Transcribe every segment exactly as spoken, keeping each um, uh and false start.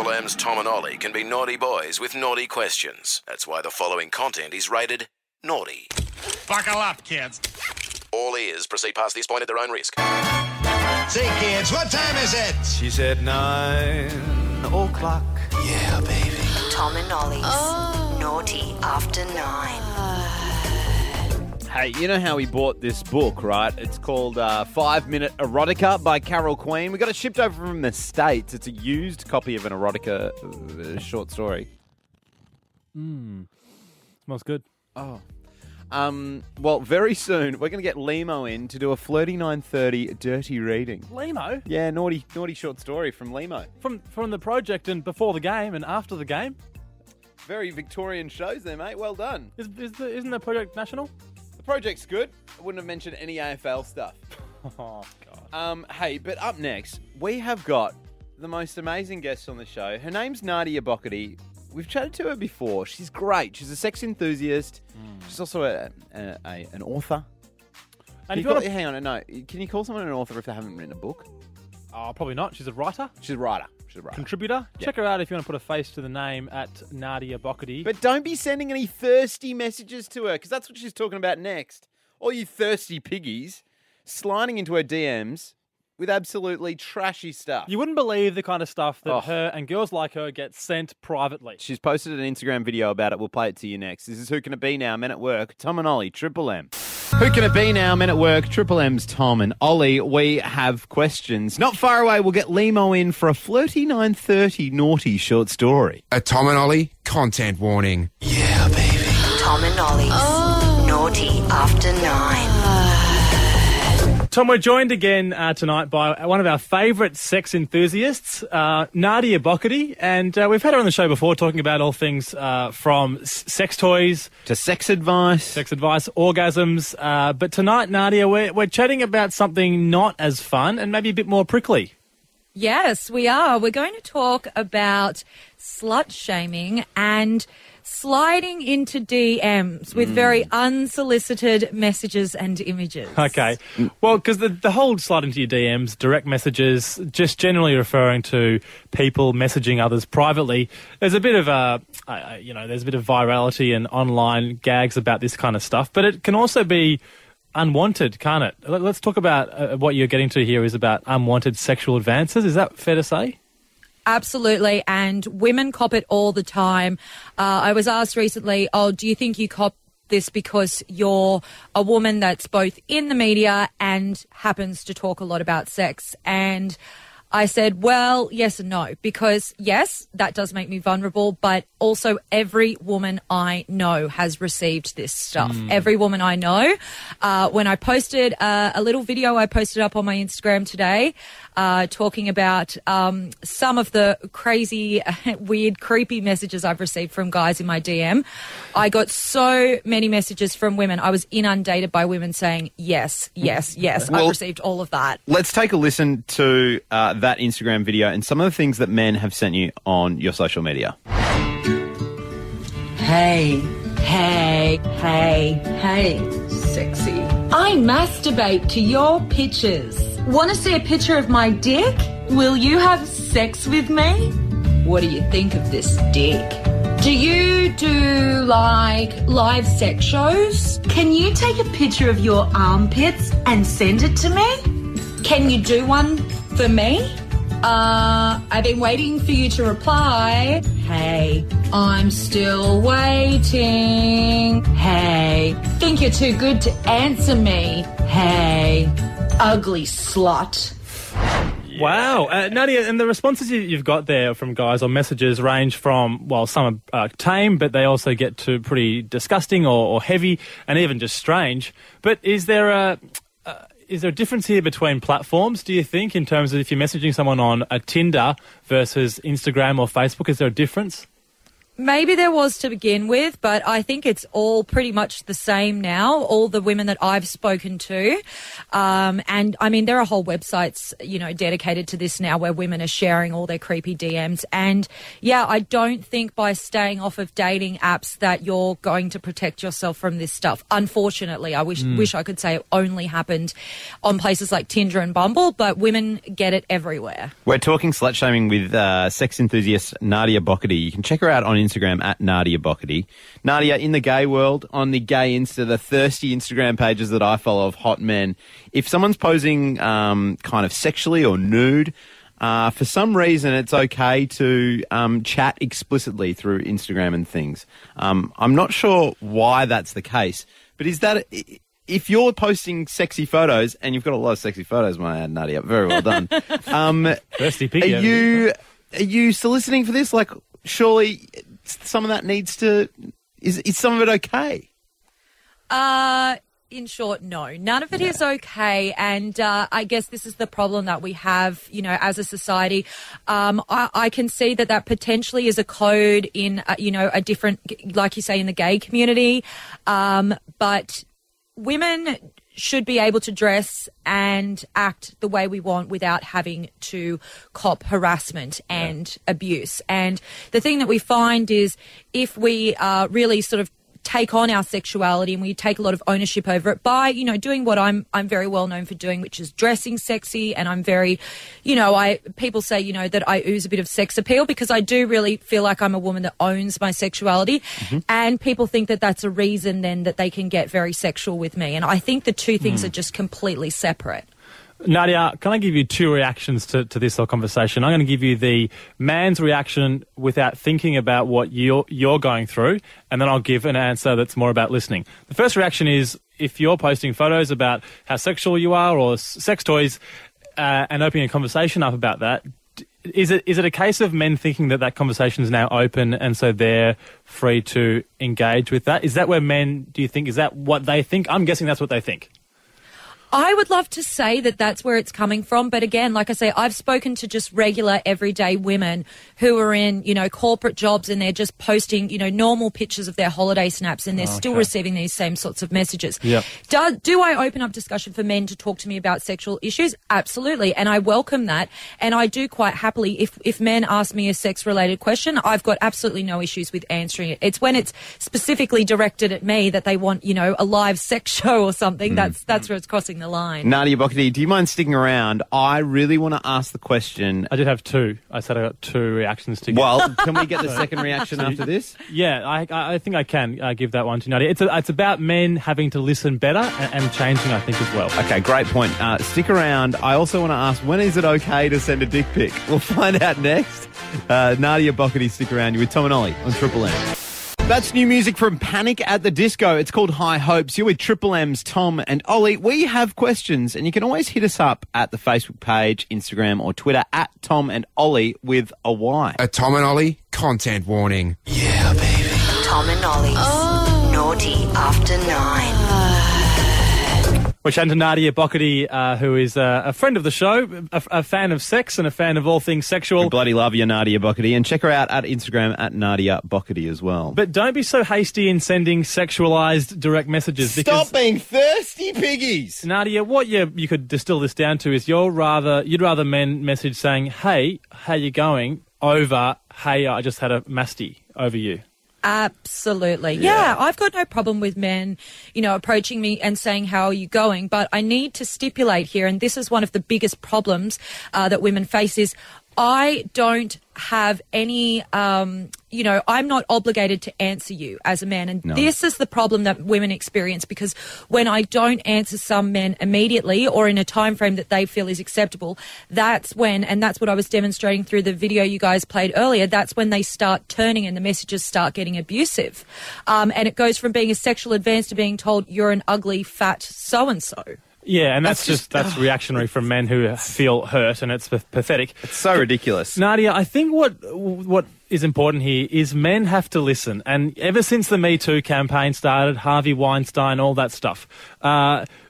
Triple M's Tom and Ollie can be naughty boys with naughty questions. That's why the following content is rated naughty. Buckle up, kids. All ears. Proceed past this point at their own risk. Say, kids, what time is it? She said nine o'clock. Yeah, baby. Tom and Ollie's oh. Naughty After Nine. Hey, you know how we bought this book, right? It's called uh, Five Minute Erotica by Carol Queen. We got it shipped over from the States. It's a used copy of an erotica uh, short story. Mmm. Smells good. Oh. Um, well, very soon we're going to get Limo in to do a Flirty nine thirty dirty reading. Limo? Yeah, naughty naughty short story from Limo. From from the project and before the game and after the game? Very Victorian shows there, mate. Well done. Is, is the, isn't the project national? The project's good. I wouldn't have mentioned any A F L stuff. Oh, God. Um, hey, but up next, we have got the most amazing guest on the show. Her name's Nadia Bockety. We've chatted to her before. She's great. She's a sex enthusiast. Mm. She's also a, a, a an author. And you call, to... Hang on, no. Can you call someone an author if they haven't written a book? Oh, probably not. She's a writer. She's a writer. She's a writer. Contributor. Yeah. Check her out if you want to put a face to the name at Nadia Bockety. But don't be sending any thirsty messages to her, because that's what she's talking about next. All you thirsty piggies sliding into her D Ms with absolutely trashy stuff. You wouldn't believe the kind of stuff that oh. her and girls like her get sent privately. She's posted an Instagram video about it. We'll play it to you next. This is Who Can It Be Now? Men at Work. Tom and Ollie, Triple M. Who Can It Be Now? Men at Work. Triple M's Tom and Ollie. We have questions. Not far away, we'll get Limo in for a Flirty nine thirty naughty short story. A Tom and Ollie content warning. Yeah, baby. Tom and Ollie's oh. Naughty After Nine. Tom, we're joined again uh, tonight by one of our favourite sex enthusiasts, uh, Nadia Bockety, and uh, we've had her on the show before talking about all things uh, from s- sex toys to sex advice, sex advice, orgasms. Uh, but tonight, Nadia, we're, we're chatting about something not as fun and maybe a bit more prickly. Yes, we are. We're going to talk about slut shaming and sliding into D Ms with mm. very unsolicited messages and images. Okay. Well, because the, the whole slide into your D Ms, direct messages, just generally referring to people messaging others privately, there's a bit of a, uh, you know, there's a bit of virality and online gags about this kind of stuff, but it can also be unwanted, can't it? Let's talk about uh, what you're getting to here is about unwanted sexual advances. Is that fair to say? Absolutely, and women cop it all the time. Uh, I was asked recently, oh, do you think you cop this because you're a woman that's both in the media and happens to talk a lot about sex? And I said, well, yes and no, because yes, that does make me vulnerable, but also every woman I know has received this stuff. Mm. Every woman I know. Uh, when I posted uh, a little video I posted up on my Instagram today, uh, talking about um, some of the crazy, weird, creepy messages I've received from guys in my D M. I got so many messages from women. I was inundated by women saying, yes, yes, yes. Well, I've received all of that. Let's take a listen to uh, that Instagram video and some of the things that men have sent you on your social media. Hey, hey, hey, hey, sexy. I masturbate to your pictures. Want to see a picture of my dick? Will you have sex with me? What do you think of this dick? Do you do, like, live sex shows? Can you take a picture of your armpits and send it to me? Can you do one for me? Uh, I've been waiting for you to reply. Hey, I'm still waiting. Hey, think you're too good to answer me. Hey, ugly slut. Wow. Uh, Nadia, and the responses you- you've got there from guys or messages range from, well, some are uh, tame, but they also get to pretty disgusting or, or heavy and even just strange. But is there a... Uh, Is there a difference here between platforms, do you think, in terms of if you're messaging someone on a Tinder versus Instagram or Facebook? Is there a difference? Maybe there was to begin with, but I think it's all pretty much the same now, all the women that I've spoken to. Um, and, I mean, there are whole websites, you know, dedicated to this now where women are sharing all their creepy D Ms. And, yeah, I don't think by staying off of dating apps that you're going to protect yourself from this stuff. Unfortunately, I wish, mm. wish I could say it only happened on places like Tinder and Bumble, but women get it everywhere. We're talking slut-shaming with uh, sex enthusiast Nadia Bockety. You can check her out on Instagram at Nadia Bockety. Nadia, in the gay world, on the gay Insta, the thirsty Instagram pages that I follow of hot men, if someone's posing um, kind of sexually or nude, uh, for some reason it's okay to um, chat explicitly through Instagram and things. Um, I'm not sure why that's the case, but is that... If you're posting sexy photos, and you've got a lot of sexy photos, my ad, Nadia, very well done. Um, Thirsty are piggy. you are you soliciting for this? Like, surely some of that needs to. Is is some of it okay? Uh. In short, no. None of it yeah. is okay, and uh, I guess this is the problem that we have, you know, as a society. Um, I, I can see that that potentially is a code in, uh, you know, a different, like you say, in the gay community, um, but women should be able to dress and act the way we want without having to cop harassment and yeah. abuse. And the thing that we find is if we uh, really sort of take on our sexuality and we take a lot of ownership over it by, you know, doing what I'm I'm very well known for doing, which is dressing sexy. And I'm very, you know, I people say, you know, that I ooze a bit of sex appeal because I do really feel like I'm a woman that owns my sexuality. Mm-hmm. And people think that that's a reason then that they can get very sexual with me. And I think the two things mm. are just completely separate. Nadia, can I give you two reactions to, to this whole conversation? I'm going to give you the man's reaction without thinking about what you're, you're going through, and then I'll give an answer that's more about listening. The first reaction is if you're posting photos about how sexual you are or sex toys uh, and opening a conversation up about that, is it is it a case of men thinking that that conversation is now open and so they're free to engage with that? Is that where men, do you think, is that what they think? I'm guessing that's what they think. I would love to say that that's where it's coming from. But again, like I say, I've spoken to just regular everyday women who are in, you know, corporate jobs and they're just posting, you know, normal pictures of their holiday snaps and they're oh, okay. still receiving these same sorts of messages. Yep. Do, do I open up discussion for men to talk to me about sexual issues? Absolutely. And I welcome that. And I do quite happily, if, if men ask me a sex-related question, I've got absolutely no issues with answering it. It's when it's specifically directed at me that they want, you know, a live sex show or something. Mm. That's, that's where it's crossing the line. Nadia Bockety, do you mind sticking around? I really want to ask the question. I did have two. I said I got two reactions to give. Well, can we get the second reaction after this? Yeah, I, I think I can uh, give that one to Nadia. It's a, it's about men having to listen better and, and changing, I think, as well. Okay, great point. Uh, stick around. I also want to ask, when is it okay to send a dick pic? We'll find out next. Uh, Nadia Bockety, stick around. You're with Tom and Ollie on Triple M. That's new music from Panic at the Disco. It's called High Hopes. You're with Triple M's Tom and Ollie. We have questions, and you can always hit us up at the Facebook page, Instagram, or Twitter at Tom and Ollie with a Y. A Tom and Ollie content warning. Yeah, baby. Tom and Ollie's oh. Naughty After Nine. We're chatting to Nadia Bockety, uh, who is uh, a friend of the show, a, a fan of sex and a fan of all things sexual. We bloody love you, Nadia Bockety. And check her out at Instagram at Nadia Bockety as well. But don't be so hasty in sending sexualised direct messages. Stop because, being thirsty, piggies! Nadia, what you, you could distill this down to is you're rather you'd rather men message saying, hey, how you going, over, hey, I just had a masty over you. Absolutely. Yeah. yeah, I've got no problem with men, you know, approaching me and saying, how are you going? But I need to stipulate here, and this is one of the biggest problems uh, that women face, is I don't have any, um, you know, I'm not obligated to answer you as a man. And no. this is the problem that women experience, because when I don't answer some men immediately or in a time frame that they feel is acceptable, that's when, and that's what I was demonstrating through the video you guys played earlier, that's when they start turning and the messages start getting abusive. Um, and it goes from being a sexual advance to being told you're an ugly, fat so-and-so. Yeah, and that's, that's just, just that's oh, reactionary from men who feel hurt, and it's p- pathetic. It's so ridiculous. Nadia, I think what what is important here is men have to listen. And ever since the Me Too campaign started, Harvey Weinstein, all that stuff, uh,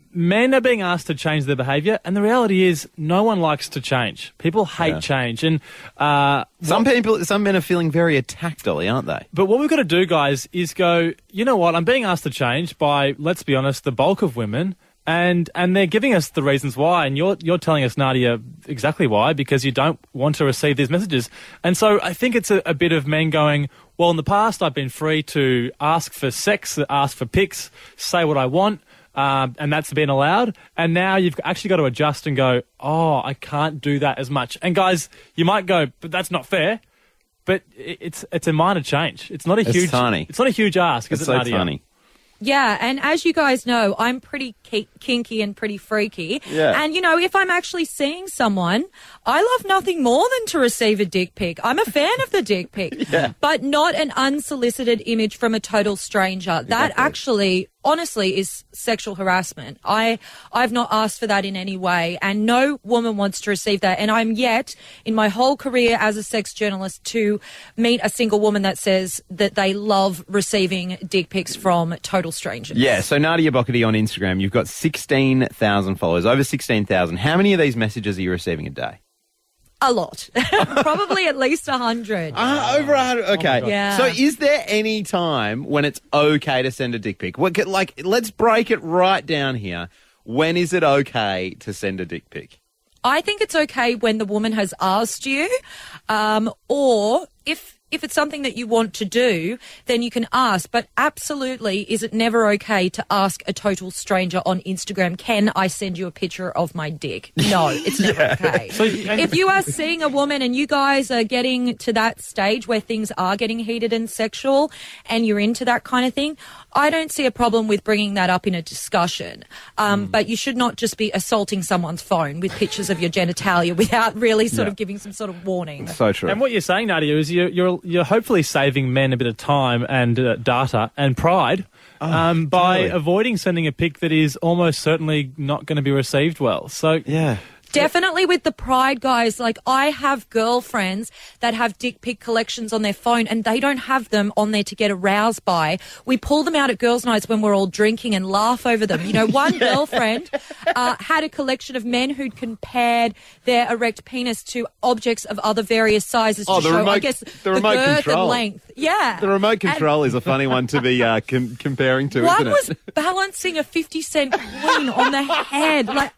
men are being asked to change their behaviour, and the reality is no one likes to change. People hate Yeah. change. And uh, Some people, some men are feeling very attacked, Ollie, aren't they? But what we've got to do, guys, is go, you know what, I'm being asked to change by, let's be honest, the bulk of women, and and they're giving us the reasons why, and you're you're telling us, Nadia, exactly why, because you don't want to receive these messages. And so I think it's a, a bit of men going, well, in the past I've been free to ask for sex, ask for pics, say what I want, um, and that's been allowed. And now you've actually got to adjust and go, oh, I can't do that as much. And guys, you might go, but that's not fair. But it's it's a minor change. It's not a It's huge. tiny. It's not a huge ask. It's is it, so Nadia? funny. Yeah, and as you guys know, I'm pretty ki- kinky and pretty freaky. Yeah. And, you know, if I'm actually seeing someone, I love nothing more than to receive a dick pic. I'm a fan of the dick pic. Yeah. But not an unsolicited image from a total stranger. That Exactly. actually, honestly, is sexual harassment. I, I've not asked for that in any way, and no woman wants to receive that. And I'm yet, in my whole career as a sex journalist, to meet a single woman that says that they love receiving dick pics from total strangers. Yeah, so Nadia Bockety on Instagram, you've got sixteen thousand followers, over sixteen thousand. How many of these messages are you receiving a day? A lot. Probably at least a hundred. Uh, over a hundred. Okay. Yeah. So is there any time when it's okay to send a dick pic? What, like, let's break it right down here. When is it okay to send a dick pic? I think it's okay when the woman has asked you, um, or if if it's something that you want to do, then you can ask. But absolutely, is it never okay to ask a total stranger on Instagram, can I send you a picture of my dick? No, it's never okay. So, and- If you are seeing a woman and you guys are getting to that stage where things are getting heated and sexual and you're into that kind of thing, I don't see a problem with bringing that up in a discussion. Um, Hmm. But you should not just be assaulting someone's phone with pictures of your genitalia without really sort Yeah. of giving some sort of warning. So true. And what you're saying, Nadia, is you're you're, you're hopefully saving men a bit of time and uh, data and pride um, by totally. avoiding sending a pic that is almost certainly not going to be received well. So yeah. Definitely with the pride, guys. Like, I have girlfriends that have dick pic collections on their phone and they don't have them on there to get aroused by. We pull them out at girls' nights when we're all drinking and laugh over them. You know, one girlfriend uh, had a collection of men who'd compared their erect penis to objects of other various sizes Oh, to the show, remote- I guess, the remote girth control. and length. Yeah. The remote And control is a funny one to be uh, com- comparing to, one isn't was it? balancing a fifty cent coin on the head. Like,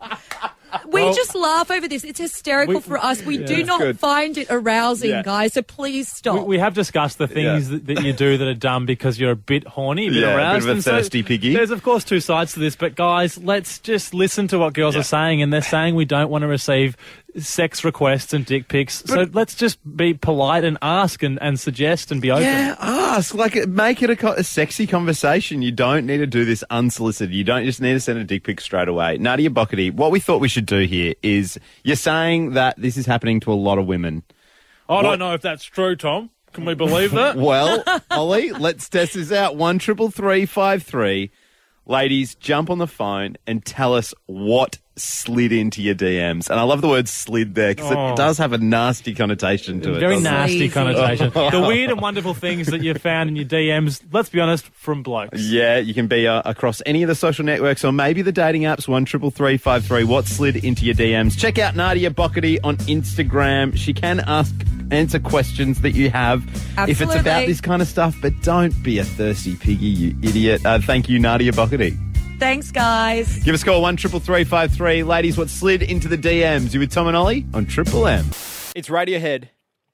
we Well, just laugh over this. It's hysterical we- for us. We yeah. do That's not good. find it arousing, Yeah. guys. So please stop. we, we have discussed the things Yeah. that, that you do that are dumb because you're a bit horny, a bit Yeah, a bit aroused. of a and so thirsty piggy. There's, of course, two sides to this, but guys, let's just listen to what girls are saying, and they're saying we don't want to receive sex requests and dick pics. So let's just be polite and ask and, and suggest and be open. Yeah, ask. Like, make it a, co- a sexy conversation. You don't need to do this unsolicited. You don't just need to send a dick pic straight away. Nadia Bockety, what we thought we should do here is, you're saying that this is happening to a lot of women. I What- don't know if that's true, Tom. Can we believe that? Well, Ollie, let's test this out. One triple three five three. Ladies, jump on the phone and tell us what slid into your D Ms. And I love the word slid there because Oh. it does have a nasty connotation to it. Very doesn't it? nasty Sleazy. connotation. The weird and wonderful things that you found in your D Ms, let's be honest, from blokes. Yeah, you can be uh, across any of the social networks or maybe the dating apps. One triple three five three. What slid into your D Ms? Check out Nadia Bockety on Instagram. She can ask, answer questions that you have if it's about Absolutely. this kind of stuff. But don't be a thirsty piggy, you idiot. Uh, thank you, Nadia Bockety. Thanks, guys. Give us a call one triple three five three. Ladies, what slid into the D Ms? You with Tom and Ollie on Triple M. It's Radiohead.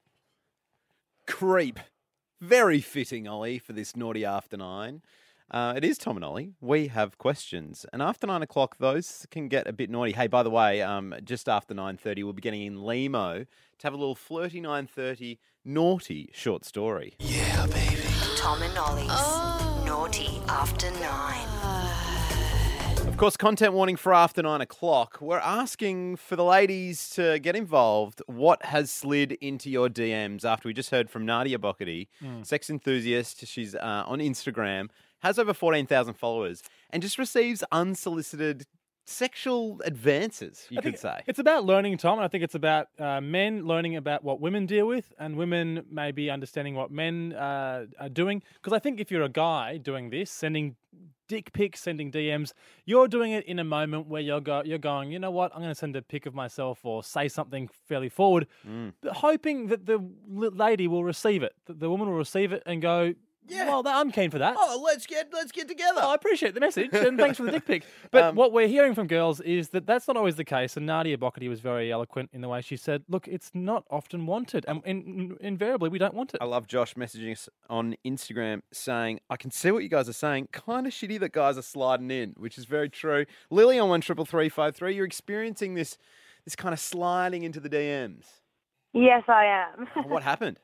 Creep. Very fitting, Ollie, for this naughty after nine. Uh, it is Tom and Ollie. We have questions. And after nine o'clock, those can get a bit naughty. Hey, by the way, um, just after nine thirty, we'll be getting in Limo to have a little flirty nine thirty naughty short story. Tom and Ollie's Naughty After Nine. Of course, content warning for after nine o'clock. We're asking for the ladies to get involved. What has slid into your D Ms after we just heard from Nadia Bockety, sex enthusiast. She's uh, on Instagram, has over fourteen thousand followers, and just receives unsolicited sexual advances, you I could think say. It's about learning, Tom. And I think it's about uh, men learning about what women deal with and women maybe understanding what men uh, are doing. Because I think if you're a guy doing this, sending dick pics, sending D Ms, you're doing it in a moment where you're, go- you're going, you know what, I'm going to send a pic of myself or say something fairly forward, but hoping that the l- lady will receive it, that the woman will receive it and go, Yeah. well, that, I'm keen for that. Oh, let's get let's get together. Oh, I appreciate the message, and thanks for the dick pic. But Um, what we're hearing from girls is that that's not always the case, and Nadia Bockety was very eloquent in the way she said, look, it's not often wanted, and in, in, invariably we don't want it. I love Josh messaging us on Instagram saying, I can see what you guys are saying. Kind of shitty that guys are sliding in, which is very true. Lily on one triple three five three, you're experiencing this this kind of sliding into the D Ms. Yes, I am. Oh, what happened?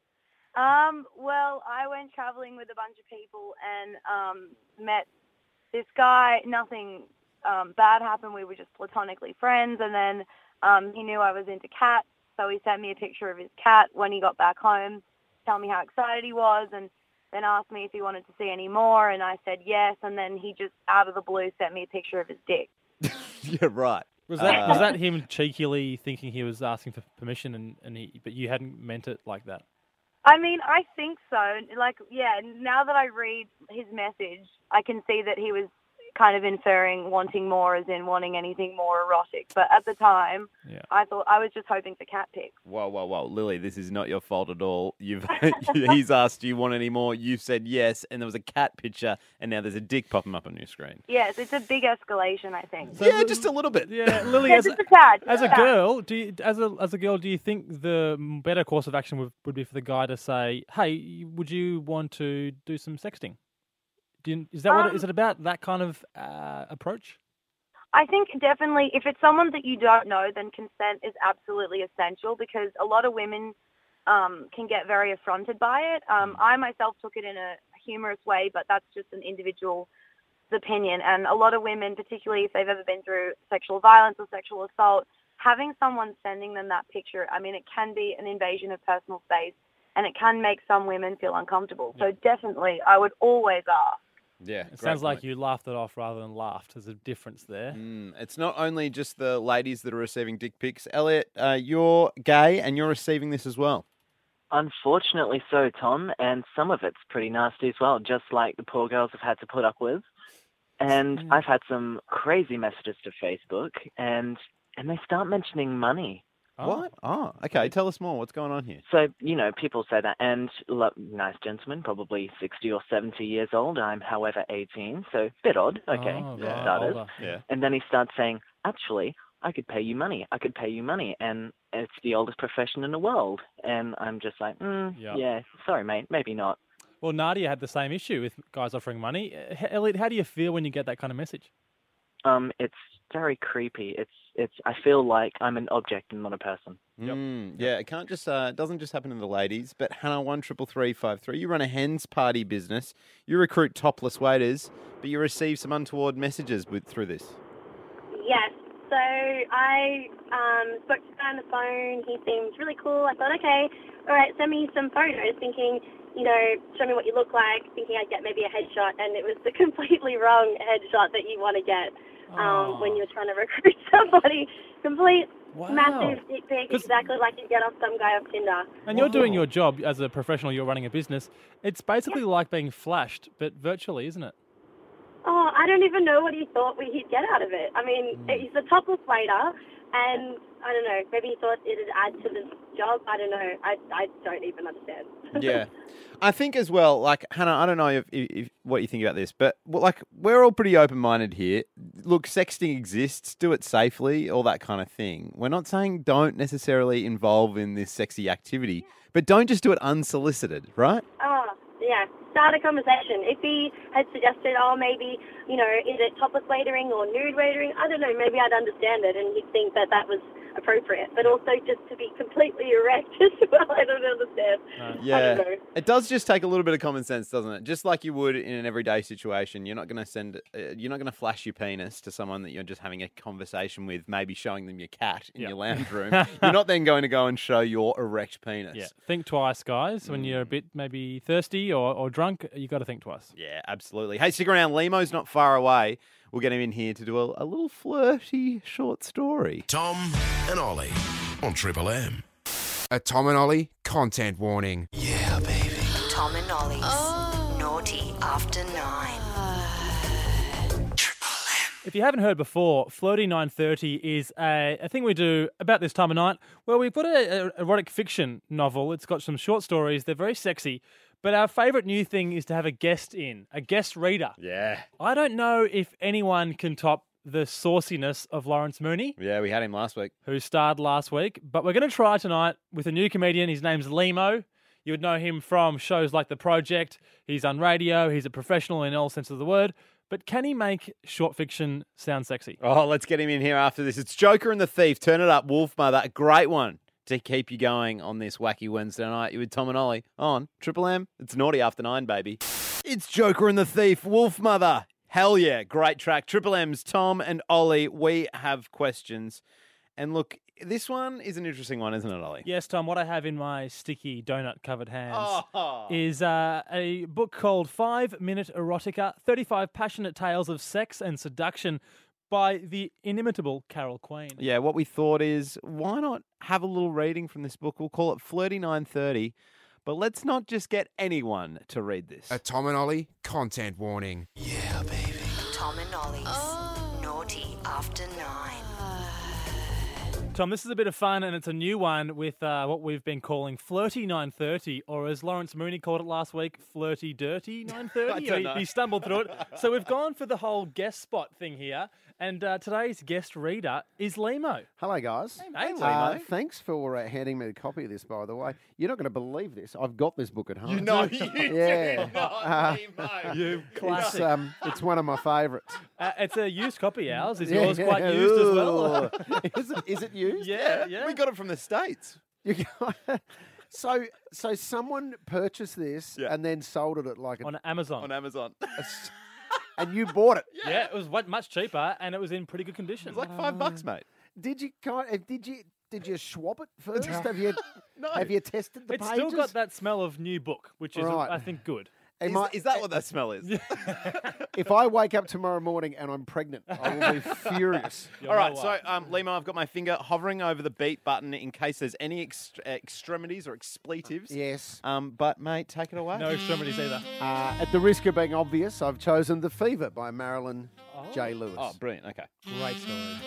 um, well, I went traveling with a bunch of people and um, met this guy. Nothing um, bad happened. We were just platonically friends. And then um, he knew I was into cats, so he sent me a picture of his cat when he got back home, tell me how excited he was, and then asked me if he wanted to see any more. And I said yes. And then he just, out of the blue, sent me a picture of his dick. Yeah, right. Was that Uh, was that him cheekily thinking he was asking for permission, and, and he, but you hadn't meant it like that? I mean, I think so. Like, yeah, now that I read his message, I can see that he was kind of inferring wanting more, as in wanting anything more erotic. But at the time, Yeah. I thought I was just hoping for cat pics. Whoa, whoa, whoa, Lily, this is not your fault at all. You've he's asked, do you want any more? You've said yes, and there was a cat picture, and now there's a dick popping up on your screen. Yes, it's a big escalation, I think. yeah, just a little bit. Yeah, Lily, Yeah, as, just a tad, as just a a tad. girl, do you, as a as a girl, do you think the better course of action would, would be for the guy to say, "Hey, would you want to do some sexting?" Do you, is that what Um, is it about? That kind of uh, approach? I think definitely if it's someone that you don't know, then consent is absolutely essential, because a lot of women um, can get very affronted by it. Um, I myself took it in a humorous way, but that's just an individual's opinion. And a lot of women, particularly if they've ever been through sexual violence or sexual assault, having someone sending them that picture, I mean, it can be an invasion of personal space, and it can make some women feel uncomfortable. So definitely, I would always ask. Yeah, It sounds like you laughed it off rather than laughed. There's a difference there. Mm, it's not only just the ladies that are receiving dick pics. Elliot, uh, you're gay and you're receiving this as well. Unfortunately so, Tom, and some of it's pretty nasty as well, just like the poor girls have had to put up with. And I've had some crazy messages to Facebook, and and they start mentioning money. What? Oh, okay. Tell us more. What's going on here? So, you know, people say that, and lo- nice gentleman, probably sixty or seventy years old. I'm, however, eighteen, so a bit odd, okay, Oh, for right, starters. older. Yeah. And then he starts saying, actually, I could pay you money. I could pay you money. And it's the oldest profession in the world. And I'm just like, mm, Yeah. yeah, sorry, mate, maybe not. Well, Nadia had the same issue with guys offering money. Uh, Elliot, how do you feel when you get that kind of message? Um, it's very creepy. It's, it's, I feel like I'm an object and not a person. Mm, yeah, it can't just uh, it doesn't just happen to the ladies. But Hannah, one triple three five three. You run a hens party business. You recruit topless waiters, but you receive some untoward messages with through this. Yes. So I um, spoke to the guy on the phone. He seemed really cool. I thought, okay, all right, send me some photos, thinking, you know, show me what you look like, thinking I'd get maybe a headshot, and it was the completely wrong headshot that you want to get um, when you're trying to recruit somebody. Complete Wow. massive dick pic, exactly like you get off some guy off Tinder. And you're doing your job as a professional, you're running a business. It's basically like being flashed, but virtually, isn't it? Oh, I don't even know what he thought he'd get out of it. I mean, he's a topless waiter, and I don't know, maybe he thought it'd add to the job. I don't know. I, I don't even understand. Yeah. I think as well, like, Hannah, I don't know if, if, if what you think about this, but well, like, we're all pretty open-minded here. Look, sexting exists, do it safely, all that kind of thing. We're not saying don't necessarily involve in this sexy activity, but don't just do it unsolicited, right? Oh, yeah. Start a conversation. If he had suggested, oh, maybe, you know, is it topless waitering or nude waitering? I don't know. Maybe I'd understand it and he'd think that that was appropriate. But also just to be completely erect as well, I don't understand. I Yeah, don't know. it does just take a little bit of common sense, doesn't it? Just like you would in an everyday situation. You're not going to send, uh, you're not going to flash your penis to someone that you're just having a conversation with, maybe showing them your cat in Yeah. your lounge room. You're not then going to go and show your erect penis. Yeah. Think twice, guys. When you're a bit maybe thirsty or, or drunk, you got to think twice. Yeah, absolutely. Hey, stick around. Lemo's not far away. We'll get him in here to do a, a little flirty short story. Tom and Ollie on Triple M. A Tom and Ollie content warning. Yeah, baby. Tom and Ollie's Naughty After Nine. If you haven't heard before, Flirty nine thirty is a, a thing we do about this time of night where we've got an erotic fiction novel. It's got some short stories. They're very sexy. But our favourite new thing is to have a guest in, a guest reader. Yeah. I don't know if anyone can top the sauciness of Lawrence Mooney. Yeah, we had him last week. Who starred last week. But we're going to try tonight with a new comedian. His name's Limo. You would know him from shows like The Project. He's on radio. He's a professional in all sense of the word. But can he make short fiction sound sexy? Oh, let's get him in here after this. It's Joker and the Thief. Turn it up, Wolf Mother. A great one to keep you going on this wacky Wednesday night. You with Tom and Ollie on Triple M. It's Naughty After Nine, baby. It's Joker and the Thief, Wolf Mother. Hell yeah, great track. Triple M's Tom and Ollie. We have questions. And look, this one is an interesting one, isn't it, Ollie? Yes, Tom. What I have in my sticky donut-covered hands Oh. is uh, a book called Five Minute Erotica, thirty-five Passionate Tales of Sex and Seduction by the inimitable Carol Queen. Yeah, what we thought is, why not have a little reading from this book? We'll call it Flirty nine thirty. But let's not just get anyone to read this. A Tom and Ollie content warning. Yeah, baby. Tom and Ollie's Naughty After Nine. Tom, this is a bit of fun, and it's a new one with uh, what we've been calling Flirty nine thirty, or as Lawrence Mooney called it last week, Flirty Dirty nine thirty. I don't he, know. he stumbled through it. So we've gone for the whole guest spot thing here, and uh, today's guest reader is Limo. Hello, guys. Hey, mate. Uh, Limo. thanks for uh, handing me a copy of this, by the way. You're not going to believe this. I've got this book at home. You know you yeah. do not, Uh, Limo. You It's, classic. um, it's one of my favourites. Uh, it's a used copy, ours. Is Yeah, yours quite yeah. used as well? Ooh. is, it, is it used? yeah, yeah. We got it from the States. You got- so, so someone purchased this Yeah. and then sold it at like a, On Amazon. On Amazon. and you bought it. yeah, it was wa- much cheaper, and it was in pretty good condition. It's like five bucks, mate. Did you kind of, did you did you swap it first? have you No. have you tested the It's pages? still got that smell of new book, which is, Right. I think, good. Am Is, I- is that what that smell is? if I wake up tomorrow morning and I'm pregnant, I will be furious. You'll All right, know so why. um, Limo, I've got my finger hovering over the beat button in case there's any ext- extremities or expletives. Yes. Um, but mate, take it away. No extremities either. Uh, at the risk of being obvious, I've chosen The Fever by Marilyn J. Lewis. Oh, brilliant. Okay. Great story.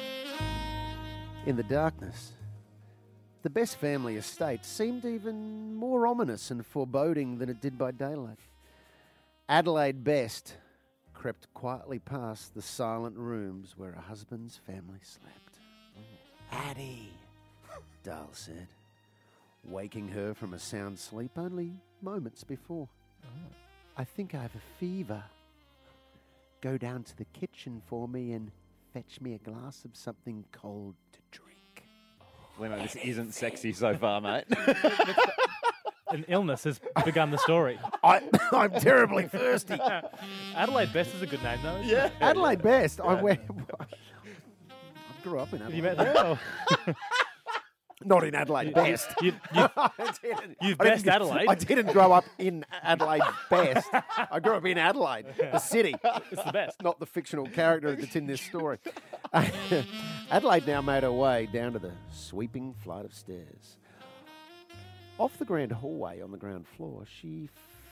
In the darkness, the Best family estate seemed even more ominous and foreboding than it did by daylight. Adelaide Best crept quietly past the silent rooms where her husband's family slept. Addie, Dahl said, waking her from a sound sleep only moments before. I think I have a fever. Go down to the kitchen for me and fetch me a glass of something cold to drink. Limo, this isn't sexy so far, mate. An illness has begun the story. I, I'm terribly thirsty. Adelaide Best is a good name, though. Isn't Yeah. It? Adelaide Best. I went. I grew up in Have Adelaide. you met her? Or- Not in Adelaide Best. You, you, I didn't- You've I didn't- best Adelaide. I didn't grow up in Adelaide Best. I grew up in Adelaide, the city. it's the best. Not the fictional character that's in this story. Adelaide now made her way down to the sweeping flight of stairs. Off the grand hallway on the ground floor, she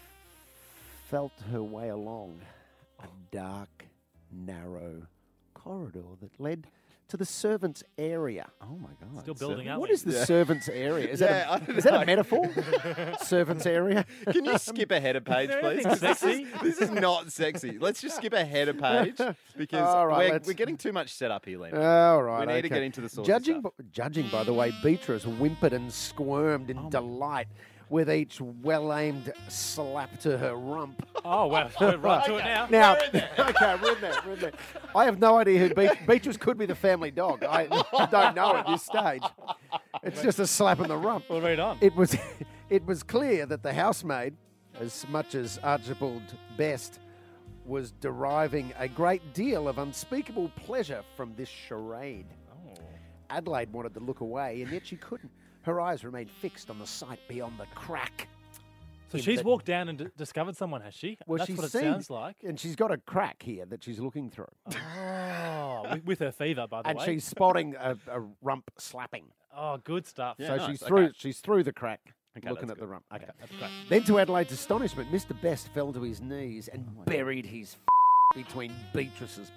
f- felt her way along a dark, narrow corridor that led to the servants' area. Oh my god! Still building up. What is the Yeah. servants' area? Is Yeah, I that don't a, is that know. a metaphor? Servants' area. Can you skip ahead a page, there please? anything 'Cause This sexy? is, this is not sexy. Let's just skip ahead a page because All right, we're, let's- we're getting too much set up here, Limo. All right. We need to okay. get into the source Judging, of stuff. b- judging by the way Beatrice whimpered and squirmed in Oh delight with each well-aimed slap to her rump. Oh, well, we're right to it now. Now, okay, we're in there, we're in there. I have no idea who Be- Beatrice could be. The family dog. I don't know at this stage. It's just a slap in the rump. We'll read on. It was, it was clear that the housemaid, as much as Archibald Best, was deriving a great deal of unspeakable pleasure from this charade. Oh. Adelaide wanted to look away, and yet she couldn't. Her eyes remained fixed on the sight beyond the crack. So in she's that- walked down and d- discovered someone, has she? Well, That's she's what it seen- sounds like. And she's got a crack here that she's looking through. Oh, with, with her fever, by the and way. she's spotting a, a rump slapping. Oh, good stuff. so she's through. okay. She's through the crack, Okay, looking that's at the good. rump. Okay. That's great. Then, to Adelaide's astonishment, Mister Best fell to his knees and Oh buried his between Beatrice's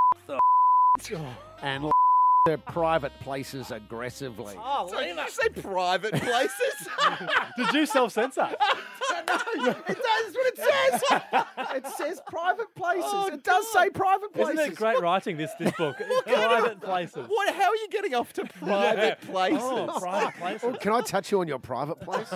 and her private places aggressively. Oh, So did you say private places? Did you self-censor? It does what it says. It says private places. Oh, it does say private places. Isn't it great writing, this, this book? Private places. What? How are you getting off to private Yeah. places? Oh, private places. Oh, can I touch you on your private place?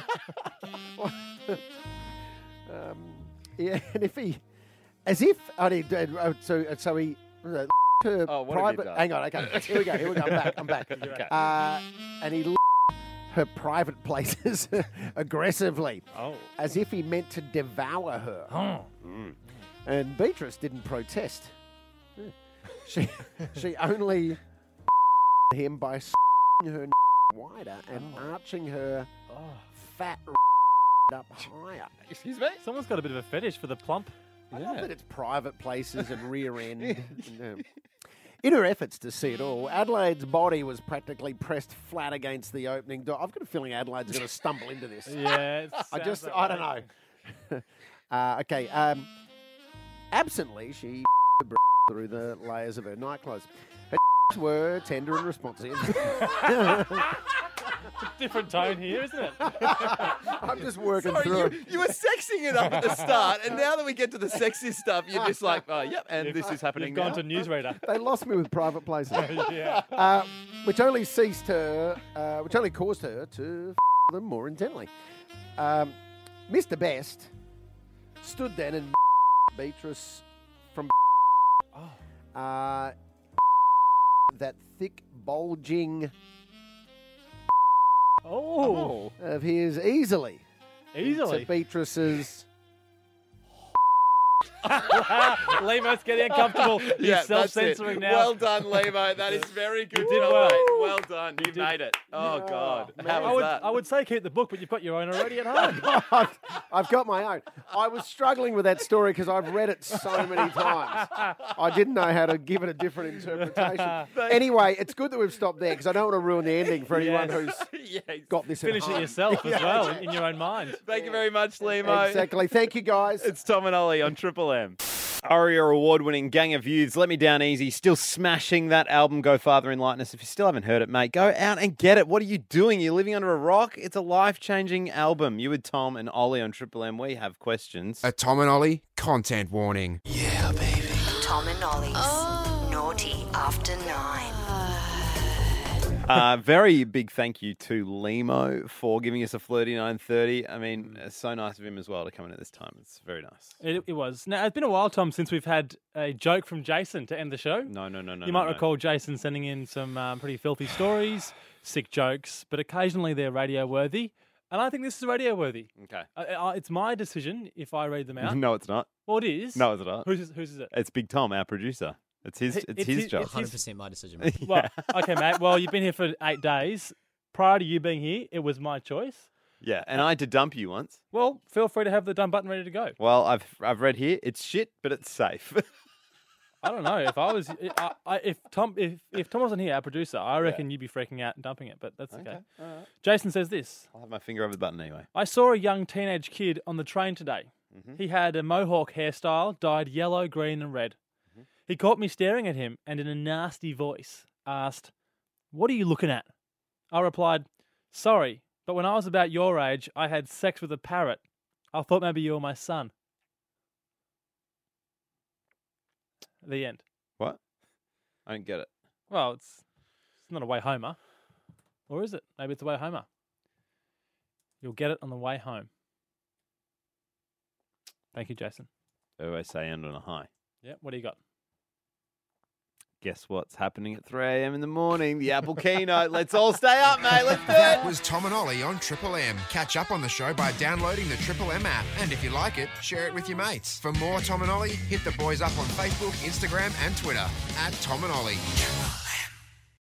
um, yeah, and if he, as if, I did, uh, so so he. Uh, her Oh, what have you private. done? Hang on, okay. Here we go. Here we go. I'm back. I'm back. Okay. Uh, and he l- her private places aggressively, Oh. as if he meant to devour her. Oh. And Beatrice didn't protest. Yeah. She she only him by her wider and arching her fat up higher. Excuse me? Someone's got a bit of a fetish for the plump. I love that it's private places and rear end. and, um, in her efforts to see it all, Adelaide's body was practically pressed flat against the opening door. I've got a feeling Adelaide's going to stumble into this. Yeah, it I sounds just, that I don't way. know. uh, okay. Um, absently, she through the layers of her nightclothes. Her were tender and responsive. Different tone here, isn't it? I'm just working Sorry, through you, it. you were sexing it up at the start, and now that we get to the sexy stuff, you're just like, oh, yep, and this is happening You've gone now. to Newsreader. They lost me with private places. Yeah. Uh, which only ceased her, uh, which only caused her to f- them more intently. Um, Mister Best stood then and Beatrice from uh, that thick, bulging Oh. of his easily. Easily. To Beatrice's. Lemo's getting uncomfortable. He's Yeah, that's self-censoring it. now. Well done, Lemo. That is very good. You did job, well. mate. Well done. You did. made it. Oh, God. man. How I was would, that? I would say keep the book, but you've got your own already at home. I've, I've got my own. I was struggling with that story because I've read it so many times. I didn't know how to give it a different interpretation. Anyway, it's good that we've stopped there because I don't want to ruin the ending for anyone Yes. who's Yeah, got this at Finish it home. yourself as well in, in your own mind. Thank you very much, Lemo. Exactly. Thank you, guys. It's Tom and Ollie on Triple M. Aria award-winning Gang of Youths, Let Me Down Easy, still smashing that album, Go Farther in Lightness. If you still haven't heard it, mate, go out and get it. What are you doing? You're living under a rock? It's a life-changing album. You with Tom and Ollie on Triple M. We have questions. A Tom and Ollie content warning. Yeah, baby. Tom and Ollie's Naughty After Nine. Uh, very big thank you to Lemo for giving us a flirty nine thirty. I mean, it's so nice of him as well to come in at this time. It's very nice. It, it was. Now, it's been a while, Tom, since we've had a joke from Jason to end the show. No, no, no, no. You no, might no. recall Jason sending in some um, pretty filthy stories, sick jokes, but occasionally they're radio worthy. And I think this is radio worthy. Okay. Uh, uh, it's my decision if I read them out. No, it's not. Well, it is. No, it's not. Whose is, whose is it? It's Big Tom, our producer. It's his. It's, It's his his- job. it's his- one hundred percent my decision, mate. Well, okay, mate. Well, you've been here for eight days. Prior to you being here, it was my choice. Yeah, and I had to dump you once. Well, feel free to have the done button ready to go. Well, I've I've read here. It's shit, but it's safe. I don't know if I was I, I, if Tom if if Tom wasn't here, our producer, I reckon you'd be freaking out and dumping it. But that's okay. Okay, all right. Jason says this: I'll have my finger over the button anyway. I saw a young teenage kid on the train today. Mhm. He had a mohawk hairstyle dyed yellow, green, and red. He caught me staring at him and in a nasty voice asked, "What are you looking at?" I replied, "Sorry, but when I was about your age, I had sex with a parrot. I thought maybe you were my son." The end. What? I don't get it. Well, it's it's not a way homer. Or is it? Maybe it's a way homer. You'll get it on the way home. Thank you, Jason. They always say end on a high. Yeah, what do you got? Guess what's happening at three a.m. in the morning? The Apple keynote. Let's all stay up, mate. Let's do That it. was Tom and Ollie on Triple M. Catch up on the show by downloading the Triple M app. And if you like it, share it with your mates. For more Tom and Ollie, hit the boys up on Facebook, Instagram, and Twitter at Tom and Ollie.